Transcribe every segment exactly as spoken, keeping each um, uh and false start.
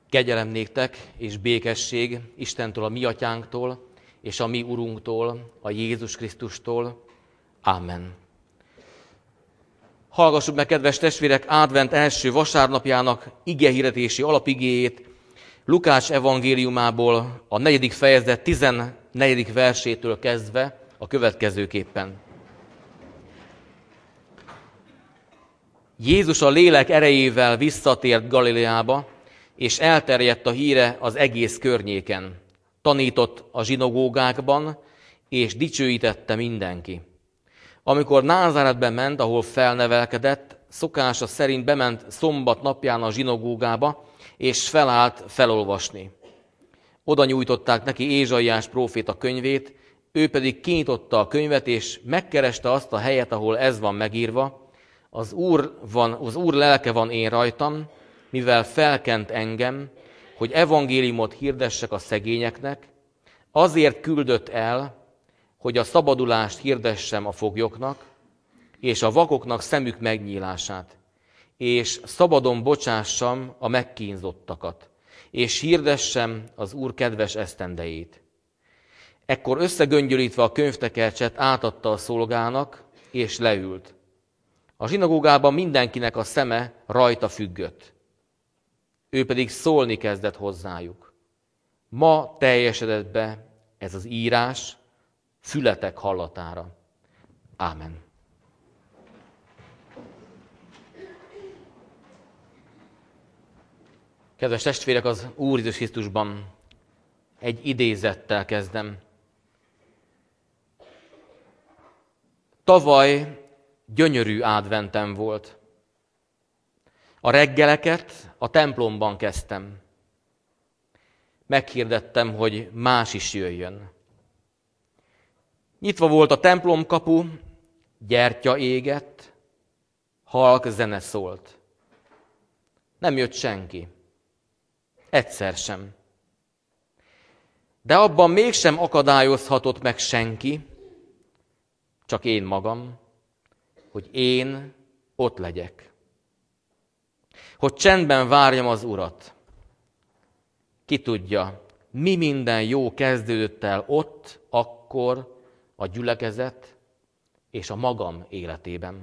Kegyelem néktek és békesség Istentől, a mi atyánktól, és a mi Urunktól, a Jézus Krisztustól. Amen. Hallgassuk meg, kedves testvérek, advent első vasárnapjának igehirdetési alapigéjét Lukács evangéliumából, a negyedik fejezet tizennegyedik versétől kezdve a következőképpen. Jézus a lélek erejével visszatért Galileába, és elterjedt a híre az egész környéken. Tanított a zsinagógákban, és dicsőítette mindenki. Amikor Názáretbe ment, ahol felnevelkedett, szokása szerint bement szombat napján a zsinagógába, és felállt felolvasni. Oda nyújtották neki Ézsaiás próféta könyvét, ő pedig kinyitotta a könyvet, és megkereste azt a helyet, ahol ez van megírva: Az Úr, van, az Úr lelke van én rajtam, mivel felkent engem, hogy evangéliumot hirdessek a szegényeknek, azért küldött el, hogy a szabadulást hirdessem a foglyoknak, és a vakoknak szemük megnyílását, és szabadon bocsássam a megkínzottakat, és hirdessem az Úr kedves esztendejét. Ekkor összegöngyölítve a könyvtekercset átadta a szolgának, és leült. A zsinagógában mindenkinek a szeme rajta függött. Ő pedig szólni kezdett hozzájuk. Ma teljesedett be ez az írás fületek hallatára. Ámen. Kedves testvérek, az Úr Jézus Krisztusban egy idézettel kezdem. Tavaly gyönyörű adventem volt. A reggeleket a templomban kezdtem. Meghirdettem, hogy más is jöjjön. Nyitva volt a templomkapu, gyertya égett, halk zene szólt. Nem jött senki. Egyszer sem. De abban mégsem akadályozhatott meg senki, csak én magam, hogy én ott legyek. Hogy csendben várjam az Urat. Ki tudja, mi minden jó kezdődött el ott, akkor a gyülekezet és a magam életében.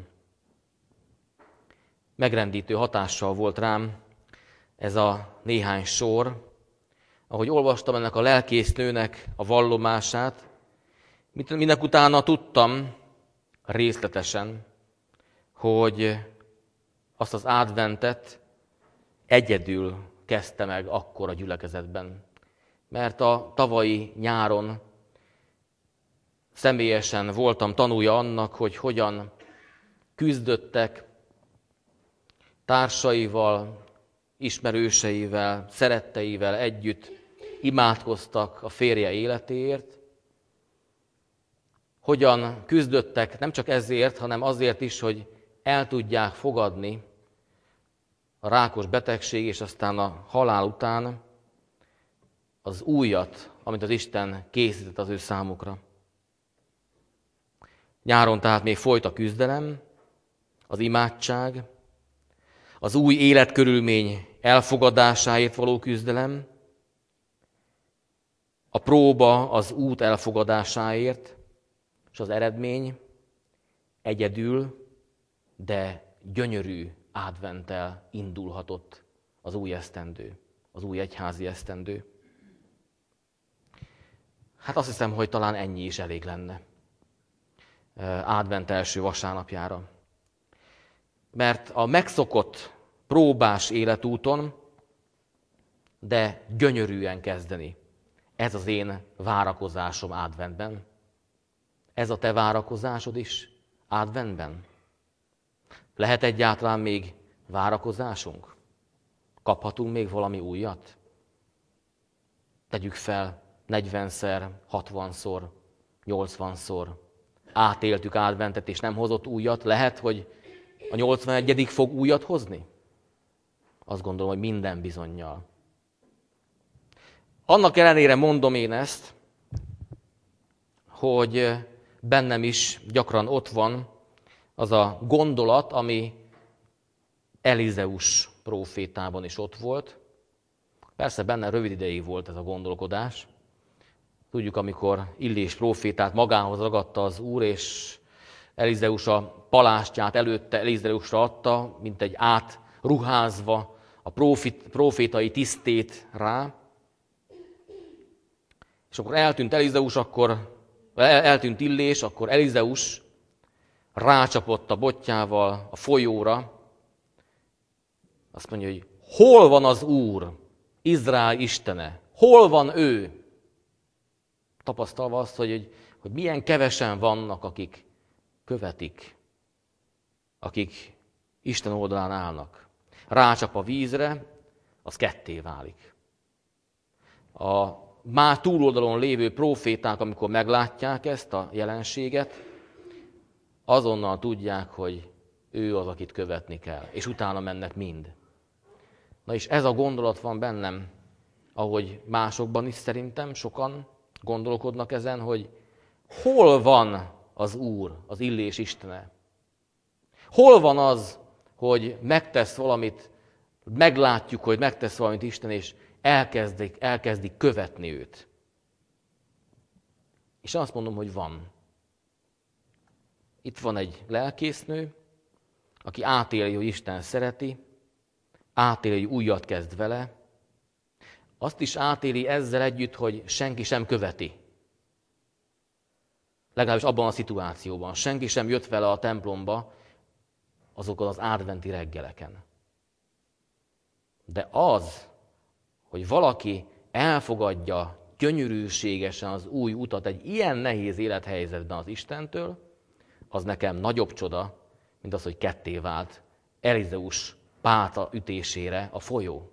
Megrendítő hatással volt rám ez a néhány sor, ahogy olvastam ennek a lelkésznőnek a vallomását, minek utána tudtam részletesen, hogy azt az adventet egyedül kezdte meg akkor a gyülekezetben. Mert a tavalyi nyáron személyesen voltam tanúja annak, hogy hogyan küzdöttek társaival, ismerőseivel, szeretteivel együtt, imádkoztak a férje életéért, hogyan küzdöttek nem csak ezért, hanem azért is, hogy el tudják fogadni a rákos betegség, és aztán a halál után az újat, amit az Isten készített az ő számukra. Nyáron tehát még folyt a küzdelem, az imádság, az új életkörülmény elfogadásáért való küzdelem, a próba az út elfogadásáért, és az eredmény egyedül, de gyönyörű adventtel indulhatott az új esztendő, az új egyházi esztendő. Hát azt hiszem, hogy talán ennyi is elég lenne advent első vasárnapjára. Mert a megszokott próbás életúton, de gyönyörűen kezdeni. Ez az én várakozásom adventben. Ez a te várakozásod is adventben? Lehet egyáltalán még várakozásunk? Kaphatunk még valami újat? Tegyük fel negyvenszer, hatvanszor, nyolcvanszor. Átéltük adventet, és nem hozott újat. Lehet, hogy a nyolcvanegyedik fog újat hozni? Azt gondolom, hogy minden bizonnyal. Annak ellenére mondom én ezt, hogy bennem is gyakran ott van az a gondolat, ami Elizeus prófétában is ott volt, Persze benne rövid ideig volt ez a gondolkodás. Tudjuk, amikor Illés prófétát magához ragadta az Úr, és Elizeus a palástját előtte Elizeusra adta, mint egy átruházva a prófit, prófétai tisztét rá. És akkor eltűnt Elizeus, akkor eltűnt Illés, akkor Elizeus rácsapott a botjával a folyóra. Azt mondja, hogy hol van az Úr, Izrael istene? Hol van ő? Tapasztalva azt, hogy, hogy milyen kevesen vannak, akik követik, akik Isten oldalán állnak. Rácsap a vízre, az ketté válik. A már túloldalon lévő próféták, amikor meglátják ezt a jelenséget, azonnal tudják, hogy ő az, akit követni kell, és utána mennek mind. Na és ez a gondolat van bennem, ahogy másokban is szerintem sokan gondolkodnak ezen, hogy hol van az Úr, az Illés istene? Hol van az, hogy megtesz valamit, meglátjuk, hogy megtesz valamit Isten, és elkezdik, elkezdik követni őt. És azt mondom, hogy van. Itt van egy lelkésznő, aki átéli, hogy Isten szereti, átéli, hogy újat kezd vele, azt is átéli ezzel együtt, hogy senki sem követi. Legalábbis abban a szituációban. Senki sem jött vele a templomba azokon az adventi reggeleken. De az, hogy valaki elfogadja gyönyörűségesen az új utat egy ilyen nehéz élethelyzetben az Istentől, az nekem nagyobb csoda, mint az, hogy ketté vált Elizeus páta ütésére a folyó.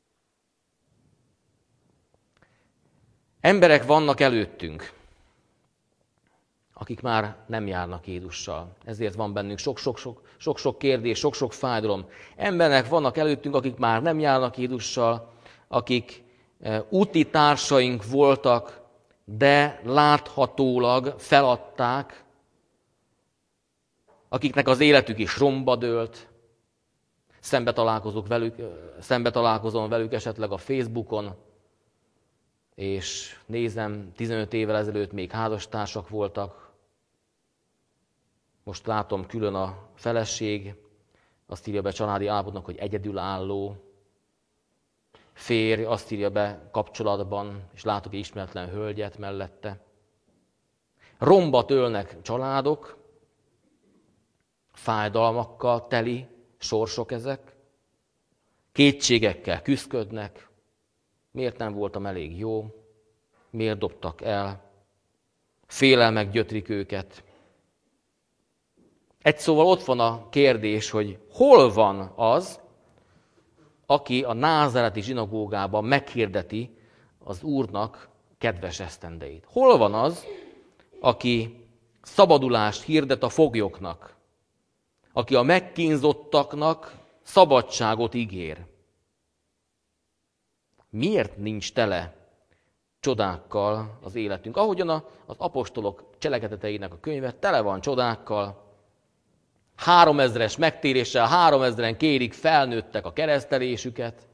Emberek vannak előttünk, akik már nem járnak Jézussal. Ezért van bennünk sok-sok kérdés, sok-sok fájdalom. Emberek vannak előttünk, akik már nem járnak Jézussal, akik úti társaink voltak, de láthatólag feladták, akiknek az életük is romba dőlt. Szembe találkozok velük, szembe találkozom velük esetleg a Facebookon, és nézem, tizenöt évvel ezelőtt még házastársak voltak. Most látom külön a feleség, azt írja be családi állapotnak, hogy egyedülálló. Férj azt írja be kapcsolatban, és látok egy ismeretlen hölgyet mellette. Romba tölnek családok, fájdalmakkal teli sorsok ezek, kétségekkel küszködnek, miért nem voltam elég jó, miért dobtak el, félelmek gyötrik őket. Egy szóval ott van a kérdés, hogy hol van az, aki a názáreti zsinagógában meghirdeti az Úrnak kedves esztendeit. Hol van az, aki szabadulást hirdet a foglyoknak, aki a megkínzottaknak szabadságot ígér. Miért nincs tele csodákkal az életünk? Ahogyan az apostolok cselekedeteinek a könyve tele van csodákkal, háromezres megtéréssel, háromezren kérik, felnőttek a keresztelésüket.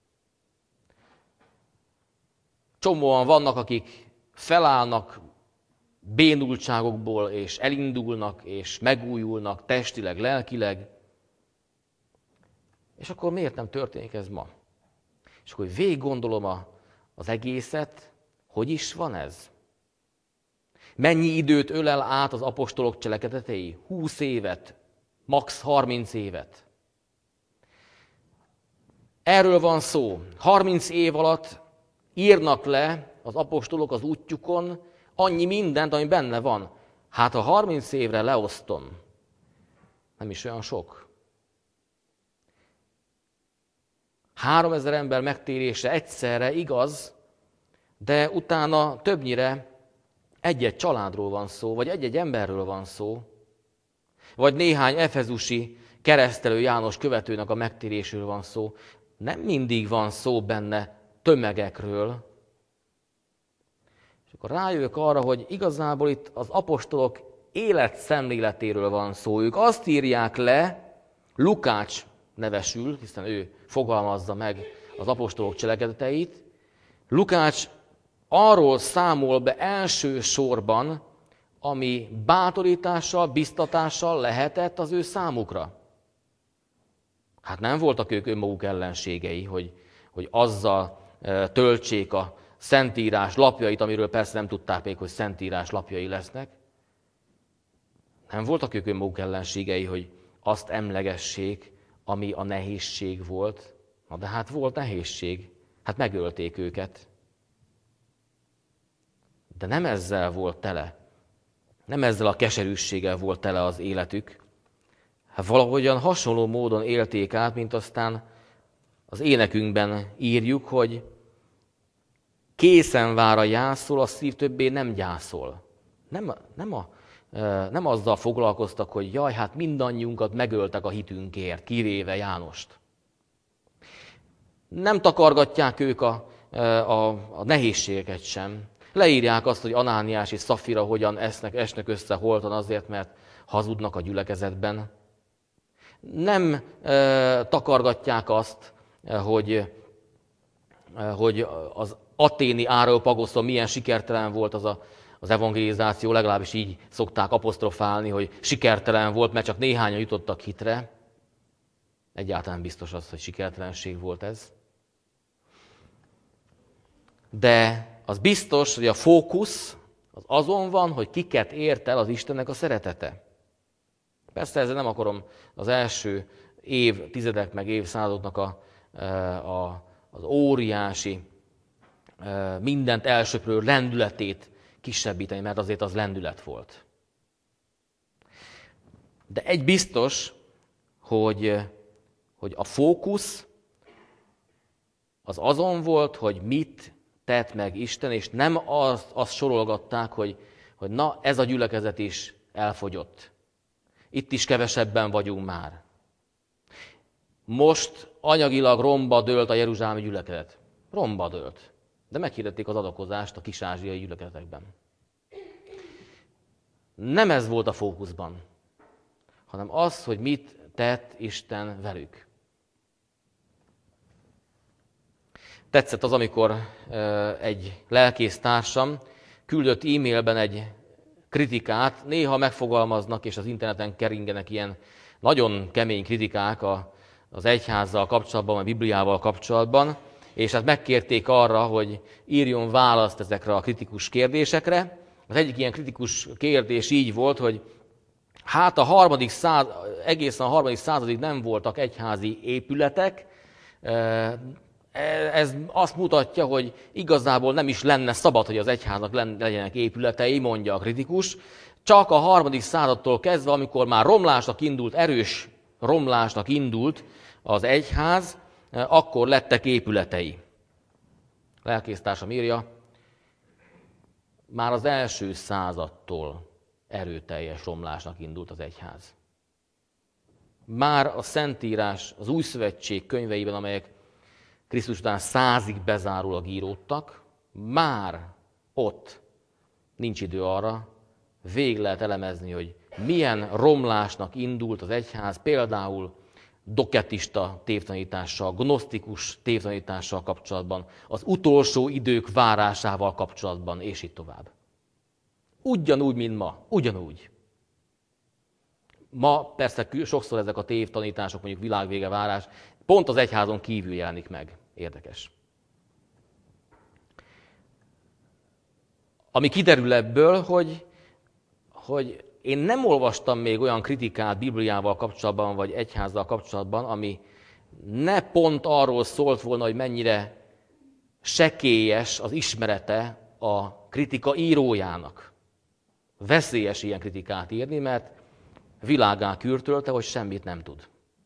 Csomóan vannak, akik felállnak bénultságokból, és elindulnak, és megújulnak testileg, lelkileg. És akkor miért nem történik ez ma? És akkor végig gondolom a, az egészet, hogy is van ez? Mennyi időt ölel át az apostolok cselekedetei? Húsz évet, max. harminc évet. Erről van szó. harminc év alatt írnak le az apostolok az útjukon annyi mindent, ami benne van. Hát ha harminc évre leosztom, nem is olyan sok. Háromezer ember megtérése egyszerre igaz, de utána többnyire egy-egy családról van szó, vagy egy-egy emberről van szó, vagy néhány efezusi keresztelő János követőnek a megtérésről van szó. Nem mindig van szó benne tömegekről. És akkor rájövök arra, hogy igazából itt az apostolok életszemléletéről van szó. Ők azt írják le, Lukács nevesül, hiszen ő fogalmazza meg az apostolok cselekedeteit, Lukács arról számol be első sorban, ami bátorítással, biztatással lehetett az ő számukra. Hát nem voltak ők önmaguk ellenségei, hogy, hogy azzal töltsék a Szentírás lapjait, amiről persze nem tudták még, hogy Szentírás lapjai lesznek. Nem voltak ők önmaguk ellenségei, hogy azt emlegessék, ami a nehézség volt. Na de hát volt nehézség, hát megölték őket. De nem ezzel volt tele. Nem ezzel a keserűsséggel volt tele az életük. Hát valahogyan hasonló módon élték át, mint aztán az énekünkben írjuk, hogy készen vár a jászol, a szív többé nem gyászol. Nem, nem, a, nem azzal foglalkoztak, hogy jaj, hát mindannyiunkat megöltek a hitünkért, kivéve Jánost. Nem takargatják ők a, a, a nehézségeket sem. Leírják azt, hogy Anániás és Szafira hogyan esznek, esnek össze holtan azért, mert hazudnak a gyülekezetben. Nem e, takargatják azt, hogy, e, hogy az athéni Areopagoszon milyen sikertelen volt az a, az evangelizáció, legalábbis így szokták apostrofálni, hogy sikertelen volt, mert csak néhányan jutottak hitre. Egyáltalán biztos az, hogy sikertelenség volt ez. De az biztos, hogy a fókusz az azon van, hogy kiket ért el az Istennek a szeretete. Persze ezzel nem akarom az első évtizedek meg évszázadoknak a, a, az óriási, mindent elsöprő lendületét kisebbíteni, mert azért az lendület volt. De egy biztos, hogy, hogy a fókusz az azon volt, hogy mit tett meg Isten, és nem azt, azt sorolgatták, hogy, hogy na, ez a gyülekezet is elfogyott. Itt is kevesebben vagyunk már. Most anyagilag romba dőlt a jeruzsálemi gyülekezet. Romba dőlt. De meghirdették az adakozást a kis-ázsiai gyülekezetekben. Nem ez volt a fókuszban, hanem az, hogy mit tett Isten velük. Tetszett az, amikor egy lelkésztársam küldött e-mailben egy kritikát, néha megfogalmaznak, és az interneten keringenek ilyen nagyon kemény kritikák az egyházzal kapcsolatban, a Bibliával kapcsolatban, és hát megkérték arra, hogy írjon választ ezekre a kritikus kérdésekre. Az egyik ilyen kritikus kérdés így volt, hogy hát a harmadik száz, egészen a harmadik századig nem voltak egyházi épületek. Ez azt mutatja, hogy igazából nem is lenne szabad, hogy az egyháznak legyenek épületei, mondja a kritikus. Csak a harmadik századtól kezdve, amikor már romlásnak indult, erős romlásnak indult az egyház, akkor lettek épületei. Lelkésztársam írja, már az első századtól erőteljes romlásnak indult az egyház. Már a Szentírás, az Új Szövetség könyveiben, amelyek Krisztus után százig bezárólag íródtak, már ott nincs idő arra, végig lehet elemezni, hogy milyen romlásnak indult az egyház, például doketista tévtanítással, gnosztikus tévtanítással kapcsolatban, az utolsó idők várásával kapcsolatban, és így tovább. Ugyanúgy, mint ma. Ugyanúgy. Ma persze sokszor ezek a tévtanítások, mondjuk világvége várás, pont az egyházon kívül jelenik meg. Érdekes. Ami kiderül ebből, hogy, hogy én nem olvastam még olyan kritikát Bibliával kapcsolatban, vagy egyházzal kapcsolatban, ami ne pont arról szólt volna, hogy mennyire sekélyes az ismerete a kritika írójának. Veszélyes ilyen kritikát írni, mert világá kürtölte, hogy semmit nem tud.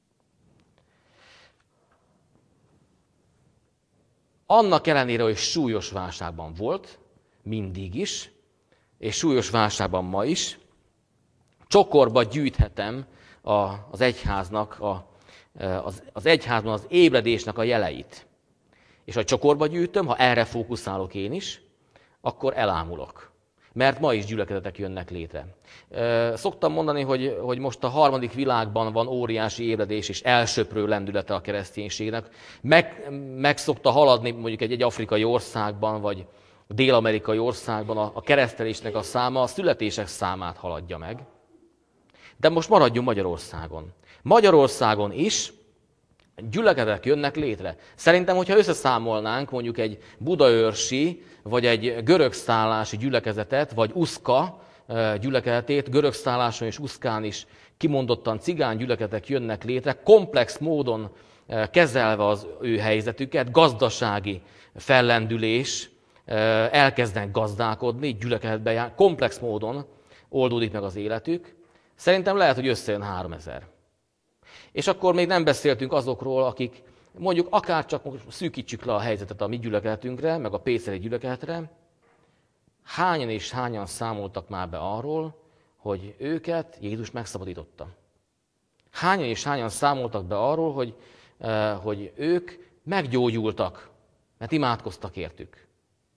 Annak ellenére, hogy súlyos válságban volt, mindig is, és súlyos válságban ma is, csokorba gyűjthetem a, az egyháznak, a, az, az egyházban az ébredésnek a jeleit. És ha csokorba gyűjtöm, ha erre fókuszálok én is, akkor elámulok. Mert ma is gyülekezetek jönnek létre. Szoktam mondani, hogy, hogy most a harmadik világban van óriási ébredés és elsöprő lendülete a kereszténységnek. Meg, meg szokta haladni mondjuk egy, egy afrikai országban, vagy dél-amerikai országban a, a keresztelésnek a száma, a születések számát haladja meg. De most maradjunk Magyarországon. Magyarországon is gyülekezetek jönnek létre. Szerintem, hogyha összeszámolnánk mondjuk egy budaörsi, vagy egy görögszállási gyülekezetet, vagy uszka gyülekezetét, görögszálláson és uszkán is kimondottan cigány gyülekezetek jönnek létre, komplex módon kezelve az ő helyzetüket, gazdasági fellendülés, elkezdenek gazdálkodni, gyülekezetbe jár, komplex módon oldódik meg az életük. Szerintem lehet, hogy összejön háromezer. És akkor még nem beszéltünk azokról, akik mondjuk akár csak szűkítsük le a helyzetet a mi gyülekezetünkre, meg a péceli gyülekezetre, hányan és hányan számoltak már be arról, hogy őket Jézus megszabadította. Hányan és hányan számoltak be arról, hogy, hogy ők meggyógyultak, mert imádkoztak értük.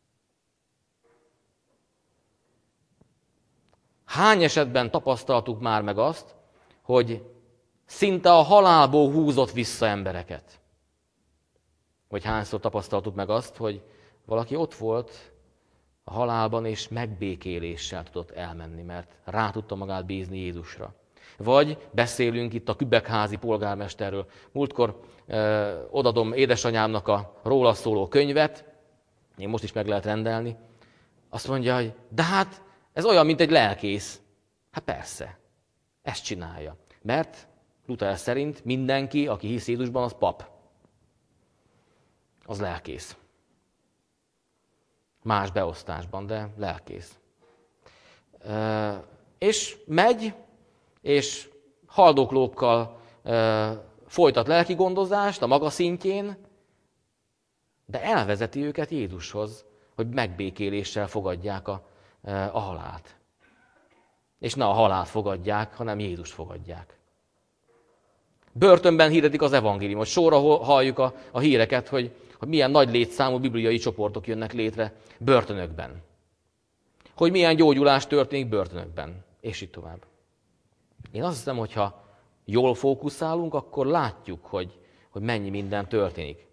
Hány esetben tapasztaltuk már meg azt, hogy szinte a halálból húzott vissza embereket? Vagy hányszor tapasztaltuk meg azt, hogy valaki ott volt a halálban, és megbékéléssel tudott elmenni, mert rá tudta magát bízni Jézusra. Vagy beszélünk itt a kübekházi polgármesterről. Múltkor ö, odadom édesanyámnak a róla szóló könyvet, én most is meg lehet rendelni. Azt mondja, hogy de hát ez olyan, mint egy lelkész. Hát persze, ezt csinálja. Mert Luther szerint mindenki, aki hisz Jézusban, az pap. Az lelkész. Más beosztásban, de lelkész. E, és megy, és haldoklókkal e, folytat lelki gondozást a maga szintjén, de elvezeti őket Jézushoz, hogy megbékéléssel fogadják a, e, a halált. És ne a halált fogadják, hanem Jézust fogadják. Börtönben hirdetik az evangéliumot. Sorra halljuk a, a híreket, hogy, hogy milyen nagy létszámú bibliai csoportok jönnek létre börtönökben. Hogy milyen gyógyulás történik börtönökben, és így tovább. Én azt hiszem, hogy ha jól fókuszálunk, akkor látjuk, hogy, hogy mennyi minden történik.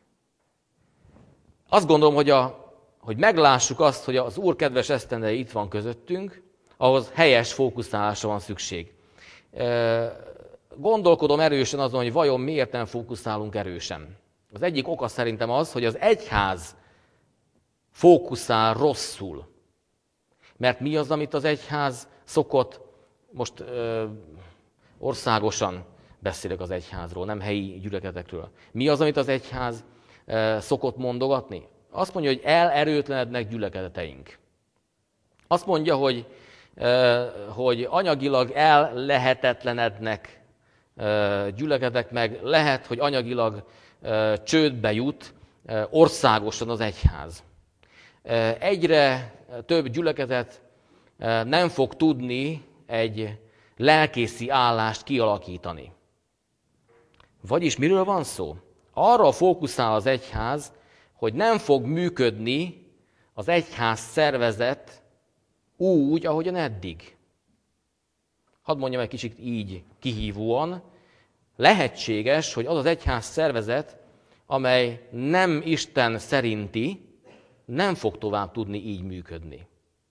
Azt gondolom, hogy, a, hogy meglássuk azt, hogy az Úr kedves esztendeje itt van közöttünk, ahhoz helyes fókuszálásra van szükség. Gondolkodom erősen azon, hogy vajon miért nem fókuszálunk erősen. Az egyik oka szerintem az, hogy az egyház fókuszál rosszul. Mert mi az, amit az egyház szokott, most ö, országosan beszélek az egyházról, nem helyi gyülekezetekről. Mi az, amit az egyház ö, szokott mondogatni? Azt mondja, hogy elerőtlenednek gyülekezeteink. Azt mondja, hogy, ö, hogy anyagilag ellehetetlenednek ö, gyülekezetek, meg lehet, hogy anyagilag ö, csődbe jut ö, országosan az egyház. Egyre több gyülekezet nem fog tudni egy lelkészi állást kialakítani. Vagyis miről van szó? Arra fókuszál az egyház, hogy nem fog működni az egyház szervezet úgy, ahogyan eddig. Hadd mondjam egy kicsit így kihívóan, lehetséges, hogy az az egyház szervezet, amely nem Isten szerinti, nem fog tovább tudni így működni.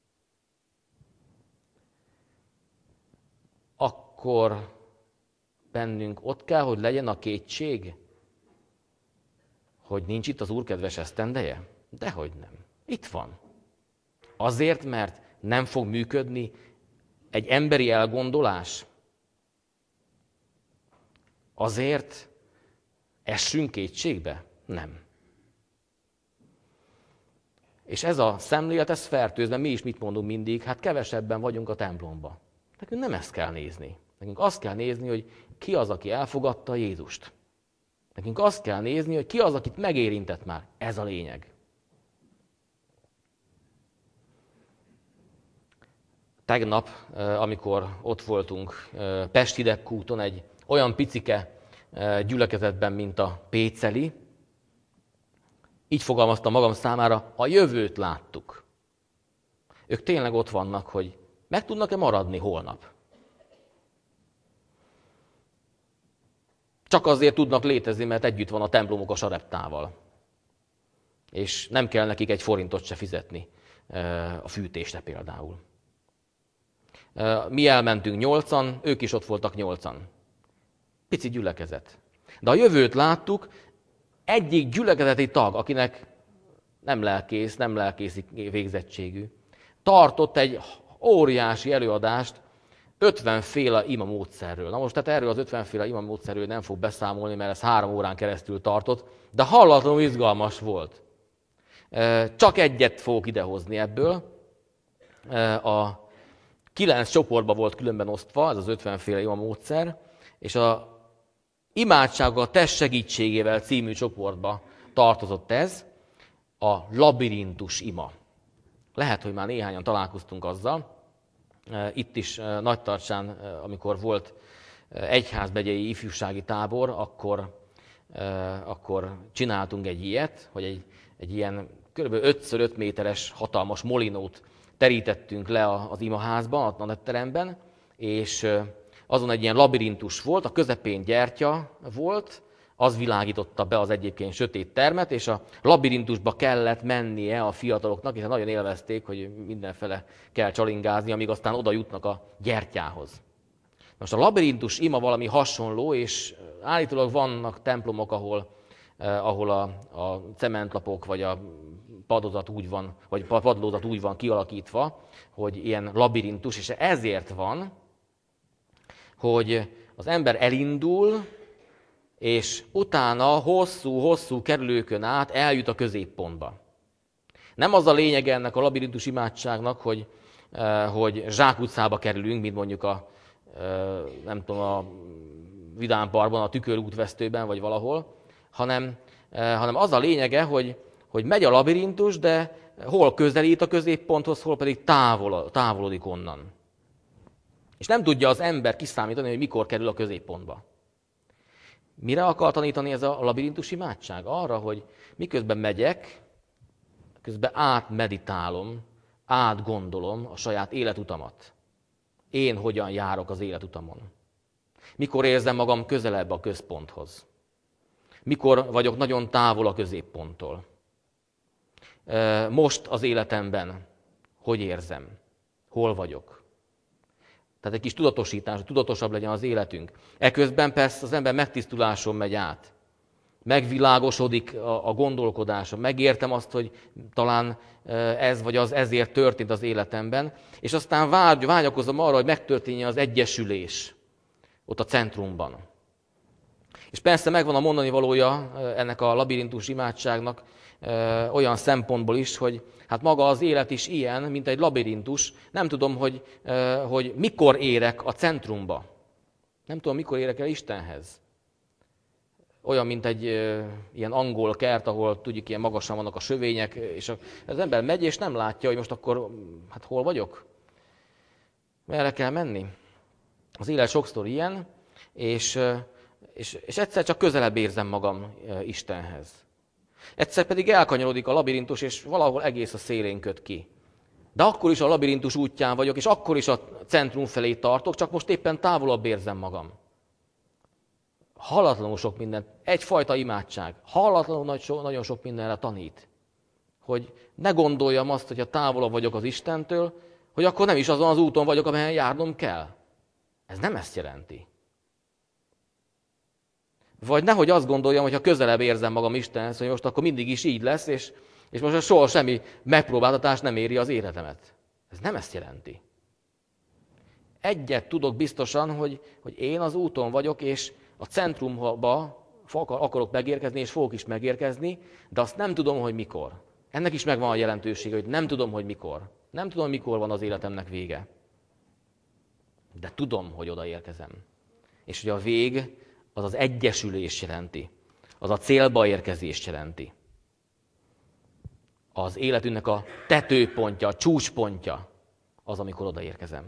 Akkor bennünk ott kell, hogy legyen a kétség, hogy nincs itt az Úr kedves esztendeje? Dehogy nem. Itt van. Azért, mert nem fog működni egy emberi elgondolás? Azért essünk kétségbe? Nem. És ez a szemlélet, ez fertőzve, mi is mit mondunk mindig, hát kevesebben vagyunk a templomba. Nekünk nem ezt kell nézni. Nekünk azt kell nézni, hogy ki az, aki elfogadta Jézust. Nekünk azt kell nézni, hogy ki az, akit megérintett már. Ez a lényeg. Tegnap, amikor ott voltunk Pest Hidegkúton, egy olyan picike gyülekezetben, mint a péceli, így fogalmaztam magam számára, a jövőt láttuk. Ők tényleg ott vannak, hogy meg tudnak-e maradni holnap. Csak azért tudnak létezni, mert együtt van a templomuk a Sareptával. És nem kell nekik egy forintot se fizetni a fűtésre például. Mi elmentünk nyolcan, ők is ott voltak nyolcan. Pici gyülekezet. De a jövőt láttuk, egyik gyülekezeti tag, akinek nem lelkész, nem lelkészi végzettségű, tartott egy óriási előadást ötvenféle ima módszerről. Na most tehát erről az ötvenféle ima módszerről nem fog beszámolni, mert ez három órán keresztül tartott, de hallatlanul izgalmas volt. Csak egyet fogok idehozni ebből. A kilenc csoportba volt különben osztva, ez az ötvenféle ima módszer, és a imádság a test segítségével című csoportba tartozott ez, a labirintus ima. Lehet, hogy már néhányan találkoztunk azzal. Itt is Nagytartsán, amikor volt egyházmegyei ifjúsági tábor, akkor, akkor csináltunk egy ilyet, hogy egy, egy ilyen kb. öt szor öt méteres hatalmas molinót terítettünk le az imaházba, a tanetteremben, és azon egy ilyen labirintus volt, a közepén gyertya volt, az világította be az egyébként sötét termet, és a labirintusba kellett mennie a fiataloknak, és nagyon élvezték, hogy mindenfele kell csalingázni, amíg aztán oda jutnak a gyertyához. Most a labirintus ima valami hasonló, és állítólag vannak templomok, ahol, eh, ahol a, a cementlapok vagy a padozat úgy van, vagy a padlózat úgy van kialakítva, hogy ilyen labirintus, és ezért van, hogy az ember elindul, és utána hosszú-hosszú kerülőkön át eljut a középpontba. Nem az a lényeg ennek a labirintus imádságnak, hogy, hogy zsákutcába kerülünk, mint mondjuk a, nem tudom, a Vidám Parkban, a Tükörútvesztőben, vagy valahol, hanem, hanem az a lényege, hogy, hogy megy a labirintus, de hol közelít a középponthoz, hol pedig távol, távolodik onnan. És nem tudja az ember kiszámítani, hogy mikor kerül a középpontba. Mire akar tanítani ez a labirintus imádság? Arra, hogy miközben megyek, közben átmeditálom, átgondolom a saját életutamat. Én hogyan járok az életutamon? Mikor érzem magam közelebb a központhoz? Mikor vagyok nagyon távol a középponttól? Most az életemben hogy érzem? Hol vagyok? Tehát egy kis tudatosítás, hogy tudatosabb legyen az életünk. Eközben persze az ember megtisztuláson megy át. Megvilágosodik a, a gondolkodása. Megértem azt, hogy talán ez vagy az ezért történt az életemben, és aztán vágy, vágyakozom arra, hogy megtörténjen az egyesülés ott a centrumban. És persze megvan a mondani valója ennek a labirintus imádságnak olyan szempontból is, hogy hát maga az élet is ilyen, mint egy labirintus. Nem tudom, hogy, hogy mikor érek a centrumba. Nem tudom, mikor érek el Istenhez. Olyan, mint egy ilyen angol kert, ahol tudjuk, ilyen magasan vannak a sövények, és az ember megy, és nem látja, hogy most akkor, hát hol vagyok? Merre kell menni? Az élet sokszor ilyen, és, és, és egyszer csak közelebb érzem magam Istenhez. Egyszer pedig elkanyarodik a labirintus, és valahol egész a szélén köt ki. De akkor is a labirintus útján vagyok, és akkor is a centrum felé tartok, csak most éppen távolabb érzem magam. Hallatlanul sok minden, egyfajta imádság, hallatlanul nagy, so, nagyon sok mindenre tanít. Hogy ne gondoljam azt, hogy ha távolabb vagyok az Istentől, hogy akkor nem is azon az úton vagyok, amelyen járnom kell. Ez nem ezt jelenti. Vagy nehogy azt gondoljam, hogy ha közelebb érzem magam Istenhez, hogy most akkor mindig is így lesz, és, és most soha semmi megpróbáltatás nem éri az életemet. Ez nem ezt jelenti. Egyet tudok biztosan, hogy, hogy én az úton vagyok, és a centrumba akarok megérkezni, és fogok is megérkezni, de azt nem tudom, hogy mikor. Ennek is megvan a jelentősége, hogy nem tudom, hogy mikor. Nem tudom, mikor van az életemnek vége. De tudom, hogy odaérkezem. És hogy a vég az az egyesülés jelenti. Az a célba érkezést jelenti. Az életünknek a tetőpontja, a csúcspontja az, amikor odaérkezem.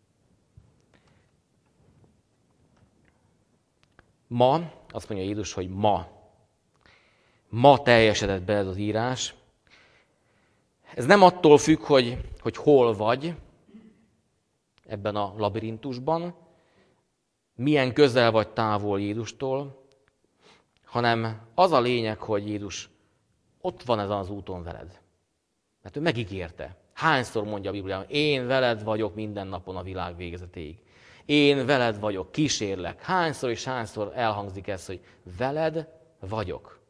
Ma, azt mondja Jézus, hogy ma. Ma teljesedett be ez az írás. Ez nem attól függ, hogy, hogy hol vagy ebben a labirintusban, milyen közel vagy távol Jézustól, hanem az a lényeg, hogy Jézus ott van ezen az úton veled. Mert ő megígérte. Hányszor mondja a Bibliában, én veled vagyok minden napon a világ végezetéig. Én veled vagyok, kísérlek. Hányszor és hányszor elhangzik ez, hogy veled vagyok.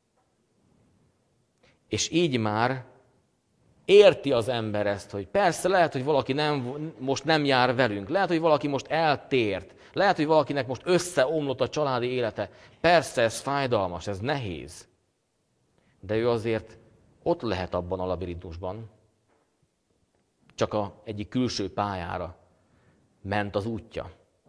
És így már érti az ember ezt, hogy persze lehet, hogy valaki nem, most nem jár velünk, lehet, hogy valaki most eltért, lehet, hogy valakinek most összeomlott a családi élete. Persze ez fájdalmas, ez nehéz. De ő azért ott lehet abban a labirintusban, csak a egyik külső pályára ment az útja.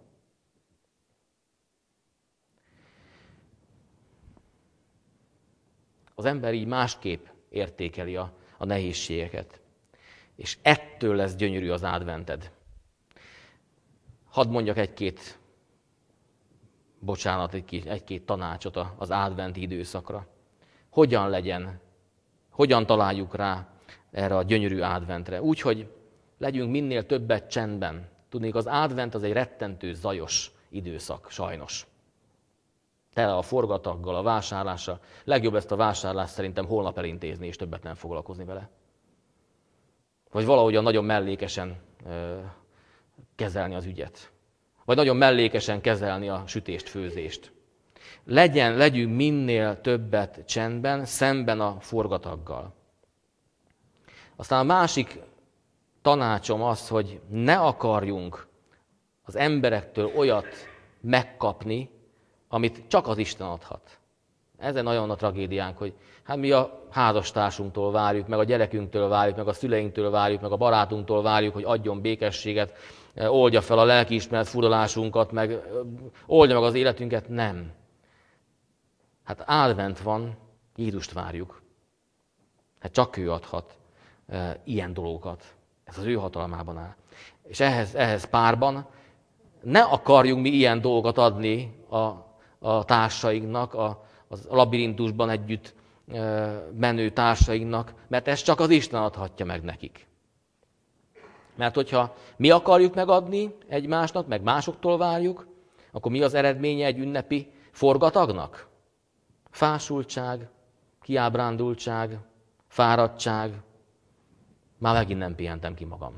Az ember így másképp értékeli a, a nehézségeket. És ettől lesz gyönyörű az advented. Hadd mondjak egy-két, bocsánat, egy-két, egy-két tanácsot az adventi időszakra. Hogyan legyen, hogyan találjuk rá erre a gyönyörű adventre? Úgy, hogy legyünk minél többet csendben. Tudnék, az advent az egy rettentő zajos időszak, sajnos. Tele a forgataggal, a vásárlással. Legjobb ezt a vásárlást szerintem holnap elintézni, és többet nem foglalkozni vele. Vagy valahogyan nagyon mellékesen ö, kezelni az ügyet. Vagy nagyon mellékesen kezelni a sütést, főzést. Legyen, legyünk minél többet csendben, szemben a forgataggal. Aztán a másik tanácsom az, hogy ne akarjunk az emberektől olyat megkapni, amit csak az Isten adhat. Ez egy nagyon a tragédiánk, hogy hát mi a házastársunktól várjuk, meg a gyerekünktől várjuk, meg a szüleinktől várjuk, meg a barátunktól várjuk, hogy adjon békességet, oldja fel a lelkiismeret furalásunkat, meg oldja meg az életünket. Nem. Hát advent van, Jézust várjuk. Hát csak ő adhat e, ilyen dolgokat. Ez az ő hatalmában áll. És ehhez, ehhez párban ne akarjunk mi ilyen dolgokat adni a, a társainknak, a, a labirintusban együtt e, menő társainknak, mert ezt csak az Isten adhatja meg nekik. Mert hogyha mi akarjuk megadni egymásnak, meg másoktól várjuk, akkor mi az eredménye egy ünnepi forgatagnak? Fásultság, kiábrándultság, fáradtság. Már megint nem pihentem ki magam.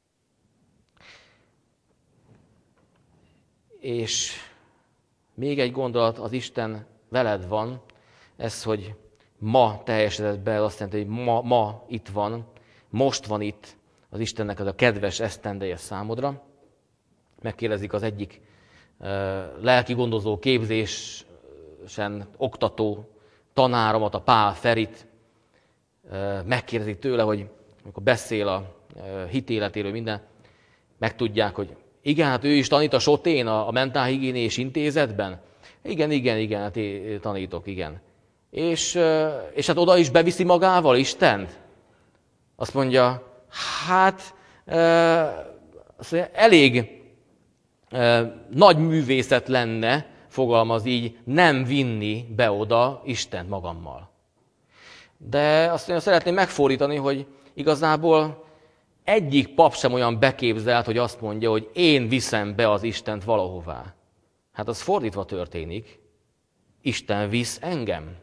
És még egy gondolat, az Isten veled van, ez, hogy ma teljesedett be, azt jelenti, hogy ma, ma itt van, most van itt az Istennek az a kedves esztendeje számodra. Megkérdezik az egyik uh, lelki gondozó képzésen oktató tanáromat, a Pál Ferit, uh, megkérdezik tőle, hogy amikor beszél a uh, hitéletéről minden, megtudják, hogy igen, hát ő is tanít a Sotén, a, a mentálhigiénés intézetben. Igen, igen, igen, hát én tanítok, igen. És, uh, és hát oda is beviszi magával Istent? Azt mondja, hát uh, elég uh, nagy művészet lenne, fogalmaz így, nem vinni be oda Istent magammal. De azt mondja, szeretném megfordítani, hogy igazából egyik pap sem olyan beképzelt, hogy azt mondja, hogy én viszem be az Istent valahová. Hát az fordítva történik. Isten visz engem.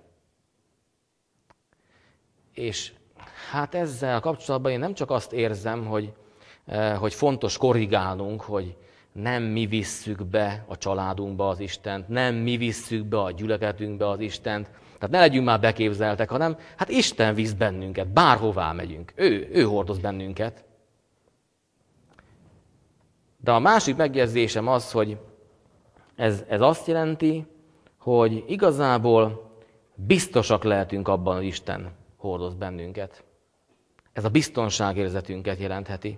És hát ezzel kapcsolatban én nem csak azt érzem, hogy, hogy fontos korrigálnunk, hogy nem mi visszük be a családunkba az Istent, nem mi visszük be a gyülekezetünkbe az Istent. Tehát ne legyünk már beképzeltek, hanem hát Isten visz bennünket, bárhová megyünk. Ő, ő hordoz bennünket. De a másik megjegyzésem az, hogy ez, ez azt jelenti, hogy igazából biztosak lehetünk abban, hogy Isten hordoz bennünket. Ez a biztonságérzetünket jelentheti.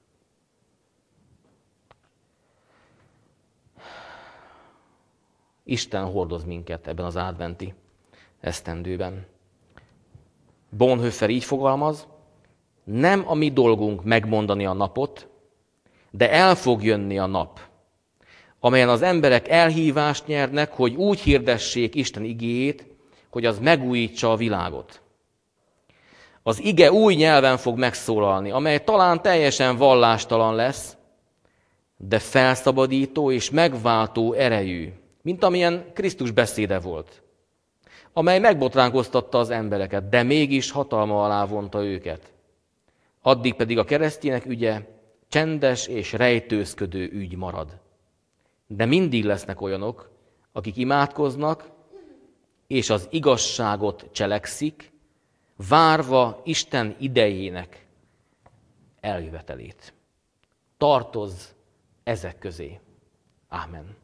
Isten hordoz minket ebben az adventi esztendőben. Bonhoeffer így fogalmaz, nem a mi dolgunk megmondani a napot, de el fog jönni a nap, amelyen az emberek elhívást nyernek, hogy úgy hirdessék Isten igéjét, hogy az megújítsa a világot. Az ige új nyelven fog megszólalni, amely talán teljesen vallástalan lesz, de felszabadító és megváltó erejű, mint amilyen Krisztus beszéde volt, amely megbotránkoztatta az embereket, de mégis hatalma alá vonta őket. Addig pedig a keresztények ügye csendes és rejtőzködő ügy marad. De mindig lesznek olyanok, akik imádkoznak, és az igazságot cselekszik, várva Isten idejének eljövetelét. Tartozz ezek közé. Ámen.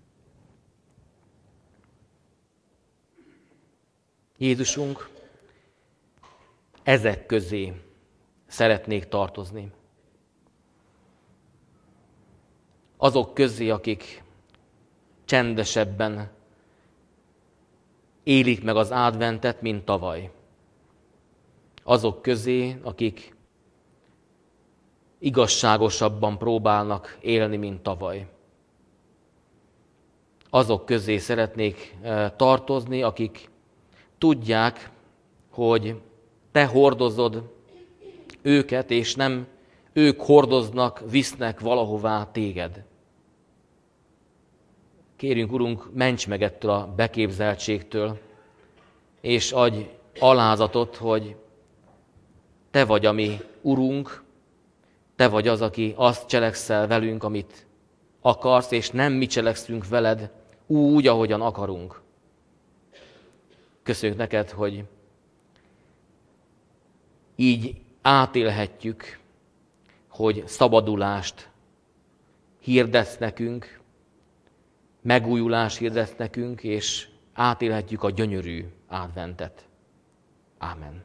Jézusunk, ezek közé szeretnék tartozni. Azok közé, akik csendesebben élik meg az adventet, mint tavaly. Azok közé, akik igazságosabban próbálnak élni, mint tavaly. Azok közé szeretnék tartozni, akik tudják, hogy te hordozod őket, és nem ők hordoznak, visznek valahová téged. Kérjünk, Urunk, ments meg ettől a beképzeltségtől, és adj alázatot, hogy te vagy a mi Urunk, te vagy az, aki azt cselekszel velünk, amit akarsz, és nem mi cselekszünk veled úgy, ahogyan akarunk. Köszönjük neked, hogy így átélhetjük, hogy szabadulást hirdetsz nekünk, megújulást hirdetsz nekünk, és átélhetjük a gyönyörű adventet. Ámen.